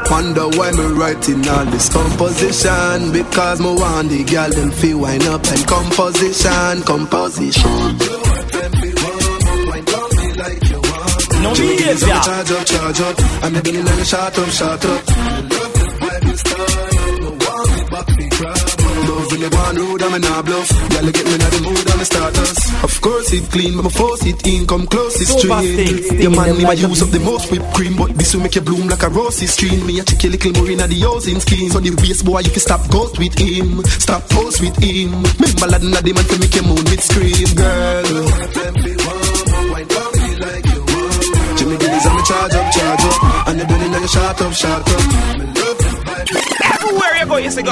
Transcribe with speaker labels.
Speaker 1: Wonder why me writing all this composition. Because me want the girl them feel wind up and composition.
Speaker 2: No behavior.
Speaker 1: Charge up. I'm the beginning and shut up. I love the vibe you start. No want me back me grab. Love when you go on road, I'm not bluff. Girl, get me in the mood, I'm a starters. Of course it clean, but my force it in. Come close, it's strain. Your man never use up the most whipped cream, but this will make you bloom like a rosy stream. Me a check a little more in the housing scheme. So the waste boy, you can stop ghost with him. Stop post with him. Remember lad na the man to make you moon with scream. Girl, Jimmy Gillies, I'm a charge up. And you're doing it, now you shut up.
Speaker 2: Everywhere you go, you say go.